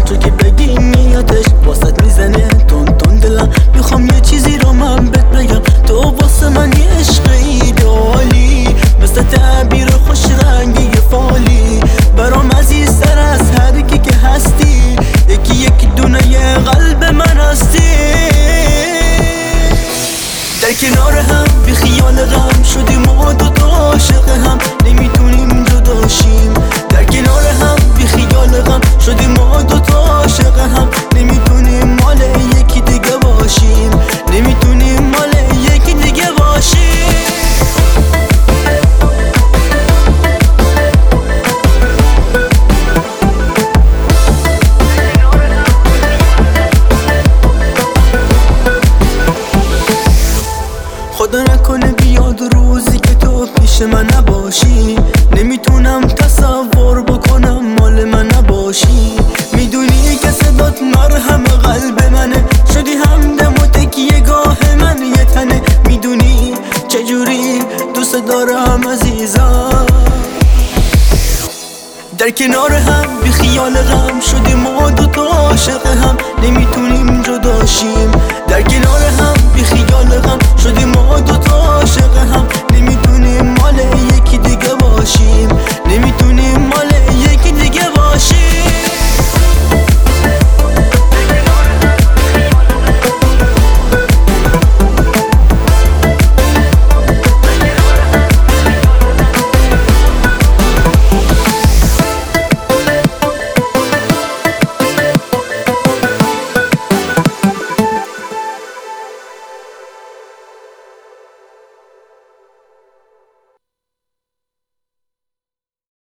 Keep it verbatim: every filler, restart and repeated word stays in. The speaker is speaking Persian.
تو که بگی میادش واسط میزنه تون تون دلم. میخوام یه چیزی رو من بهت بگم، تو واسه من یه عشقی عالی، مثل تعبیر خوش رنگی فالی، برام عزیزتر از هر کی که هستی، یکی یکی دونه یه قلب من هستی. در کنار هم بی خیال غم شدیم ما دوتا عاشق هم، نمیتونیم جداشیم. در کنار هم بی خیال غم شدیم ما دوتا عاشق هم، نمیتونیم مال یکی دیگه باشیم، نمیتونیم مال یکی دیگه باشیم. خدا نکنه بیاد روزی که تو پیش من نباشی، نمیتونم تصور بکنم مال من نباشی. میدونی که صدات مرهم قلب منه، شدی همدم و تکیه گاه من یه تنه. میدونی چجوری دوست دارم عزیزم. در کنار هم بی خیال غم شدیم ما دوتا عاشق هم، نمیتونیم جداشیم. در کنار هم بی خیال غم شدیم ما دوتا عاشق هم،